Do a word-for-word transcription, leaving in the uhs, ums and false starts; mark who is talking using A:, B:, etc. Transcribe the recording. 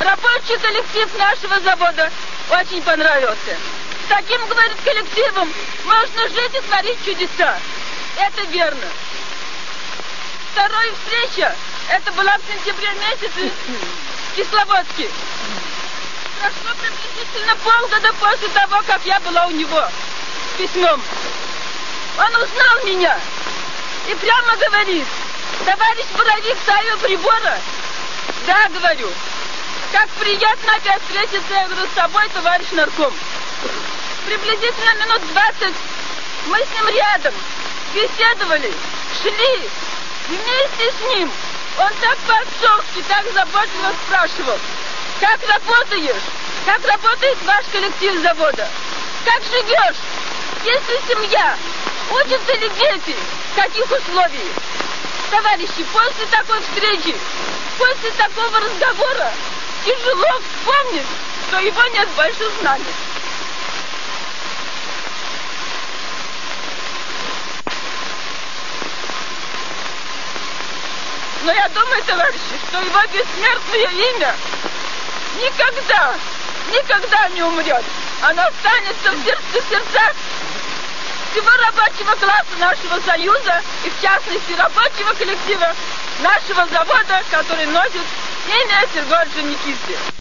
A: Рабочий коллектив нашего завода очень понравился. С таким, говорит, коллективом можно жить и творить чудеса. Это верно. Вторая встреча, это была в сентябре месяце в Кисловодске. Прошло приблизительно полгода после того, как я была у него с письмом. Он узнал меня и прямо говорит: товарищ Боровик ставил прибора? Да, говорю. Как приятно опять встретиться, я говорю, с тобой, товарищ нарком. Приблизительно минут двадцать мы с ним рядом беседовали, шли вместе с ним. Он так по-отцовски, так заботливо спрашивал: как работаешь? Как работает ваш коллектив завода? Как живешь? Есть ли семья? Учатся ли дети? В каких условиях? Товарищи, после такой встречи, после такого разговора тяжело вспомнить, что его нет больше с нами. Но я думаю, товарищи, что его бессмертное имя никогда, никогда не умрет. Оно останется в сердце, сердцах всего рабочего класса нашего союза и, в частности, рабочего коллектива нашего завода, который носит имя Сергея Никитина.